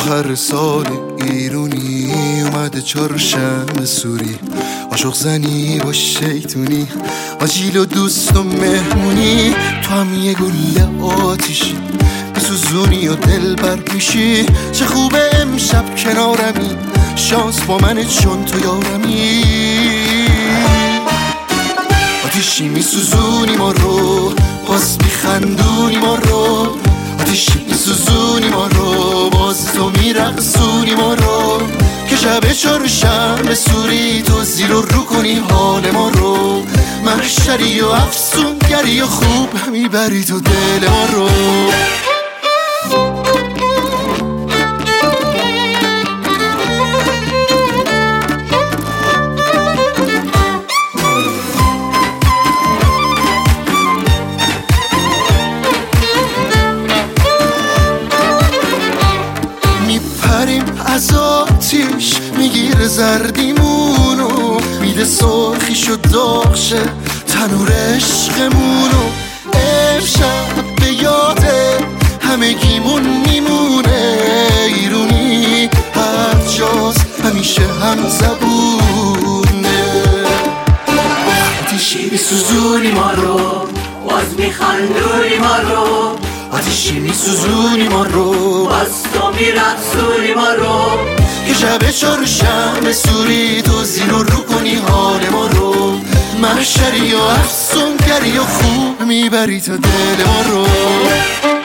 هر سال ایرونی اومده چهارشنبه سوری، عاشق زنی با شیطونی، آجیل و دوست و مهمونی. تو هم یه گله آتیشی، میسوزونی و دل بر میشی. چه خوبه امشب کنارمی، شانس با منه چون تو یارمی. آتیشی میسوزونی ما رو، باز میخندونی ما رو. آتیشی میسوزونی ما رو، باز تو میرقصونی ما رو. که شب چهارشنبه سوری تو زیر و رو کنی حال ما رو. محشری و افسونگری و خوب میبری تو دل ما رو. میپریم از آتیش، میگیره زردیمونو، میده سرخیشو داغشه تنور عشقمونو. امشب به یاده همگیمون میمونه، ایرونی هر جاست همیشه هم زبونه. آتیشی میسوزونی ما رو، باز میخندونی ما رو. آتیشی میسوزونی ما رو، باز تو میرقصونی ما رو. که شب چهارشنبه سوری تو زیر و رو کنی حال ما رو. محشری و افسونگری و خوب میبری تا دل ما رو.